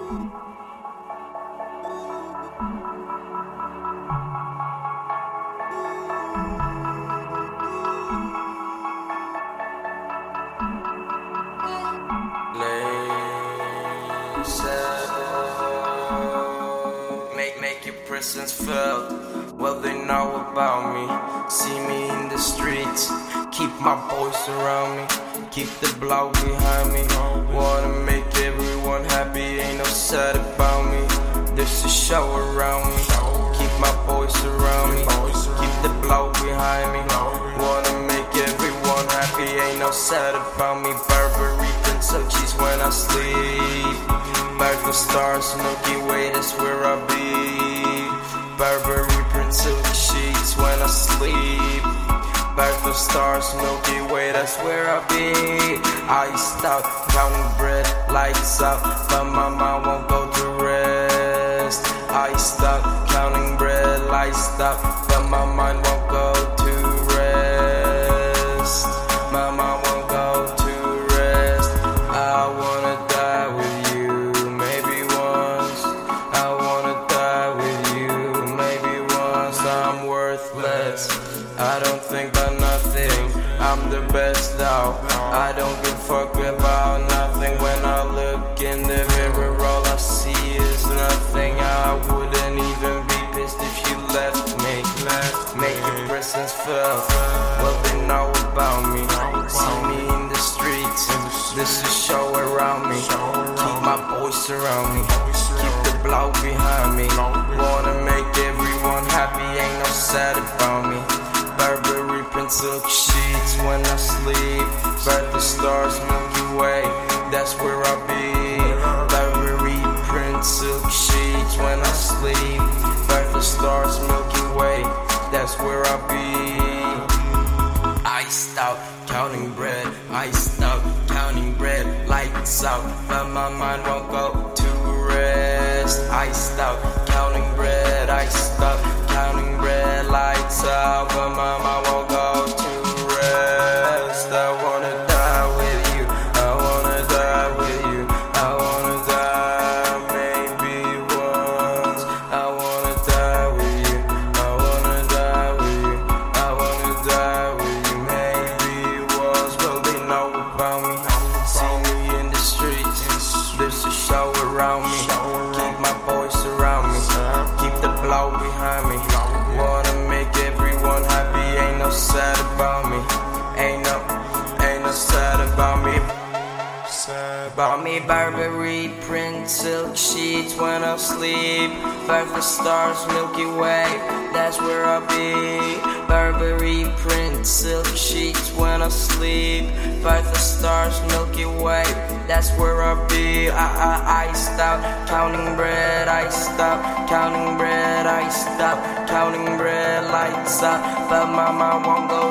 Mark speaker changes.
Speaker 1: Make your presence felt. Well, they know about me. See me in the streets. Keep my boys around me. Keep the block behind me. Wanna make everyone happy. Ain't no sad about me. There's a show around me. Keep my boys around me. Keep the block behind me. Wanna make everyone happy. Ain't no sad about me. Burberry Prince of cheese when I sleep. Back the stars, Milky Way, that's where I be. Burberry print silk sheets when I sleep. Back the stars, Milky Way, that's where I be. Iced out, counting bread, lights out, but my mind won't go to rest. Iced out, counting bread, lights out, but my mind won't go to rest. My mind won't go to rest. I wanna die with you. I'm worthless. I don't think about nothing. I'm the best out. I don't give a fuck about nothing. When I look in the mirror, all I see is nothing. I wouldn't even be pissed if you left me. Make your presence felt. Well, they know about me. See me in the streets. There's a show around me. Keep my boys around me. Keep the block behind me. Wanna make everyone happy. Ain't no sad about me. Burberry print silk sheets when I sleep. Bird the stars, Milky Way, that's where I be. Burberry print silk sheets when I sleep. Bird the stars, Milky Way, that's where I be. Iced out, counting bread. Iced out, counting bread. Lights out, but my mind won't go to rest. Iced out, counting bread. Iced out, counting bread. Lights out, but my mind won't go to rest. I wanna die with you. I wanna die with you. I wanna die maybe once. I wanna die with you. I wanna die with you. I wanna die with you maybe once. Well, they know about me. See me in the streets. There's a show around me. Keep my boys around me. Keep the block behind me. Wanna make everyone happy. Ain't no sad about me. Ain't no sad about me. About me, Burberry print silk sheets when I sleep. Back the stars, Milky Way, that's where I be. Burberry print silk sheets when I sleep. Back the stars, Milky Way, that's where I be. Iced out, counting bread, iced out, counting bread, iced out, counting bread, lights out, but my mind won't go